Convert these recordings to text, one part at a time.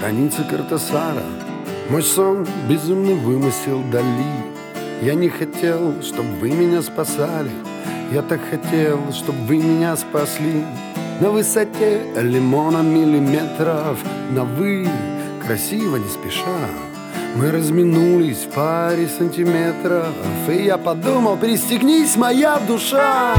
Страницы Кортесара. Мой сон безумный вымысел Дали. Я не хотел, чтобы вы меня спасали. Я так хотел, чтобы вы меня спасли. На высоте лимона миллиметров. На вы, красиво, не спеша. Мы разминулись в паре сантиметров. И я подумал, пристегнись, моя душа.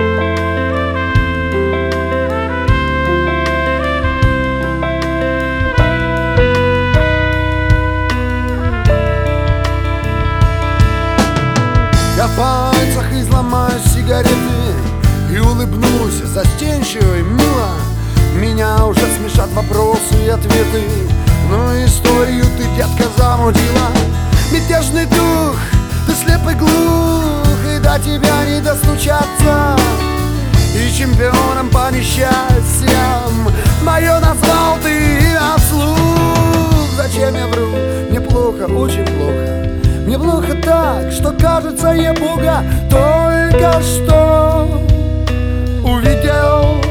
Я в пальцах изломаю сигареты и улыбнусь застенчиво и мило. Меня уже смешат вопросы и ответы, но историю ты, детка, замутила. Мятежный дух, ты слеп и глух, и до тебя не достучаться. И чемпионом по несчастьям мое назвал ты на вслух. Зачем я вру? Мне плохо, очень плохо. Мне плохо так, что кажется, я Бога только что увидел.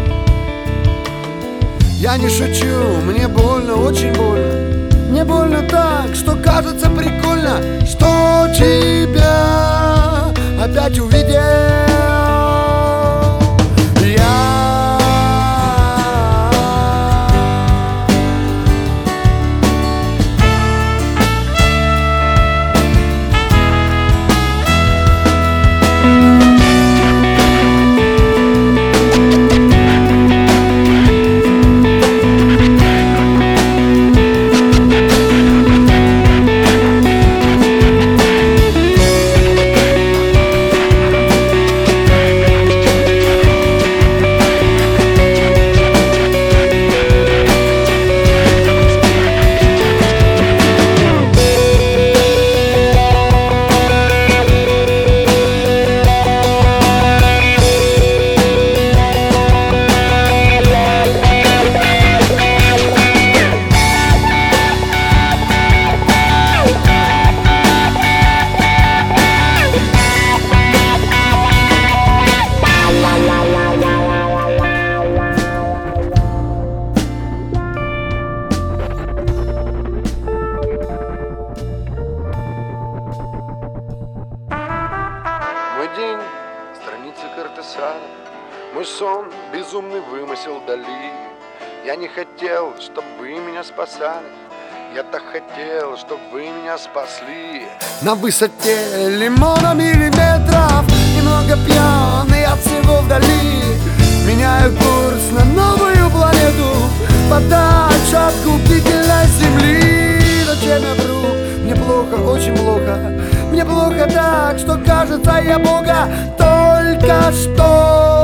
Я не шучу, мне больно, очень больно. Мне больно так, что кажется прикольно, что тебя опять увидел. Мой день, страницы Кортесара. Мой сон, безумный вымысел Дали. Я не хотел, чтобы вы меня спасали. Я так хотел, чтобы вы меня спасли. На высоте лимона миллиметров, немного пьяный от всего вдали. Меняю курс на новую планету, подальше от губительной земли. Зачем я вру? Мне плохо, очень плохо. Мне плохо так, что кажется, я Бога только что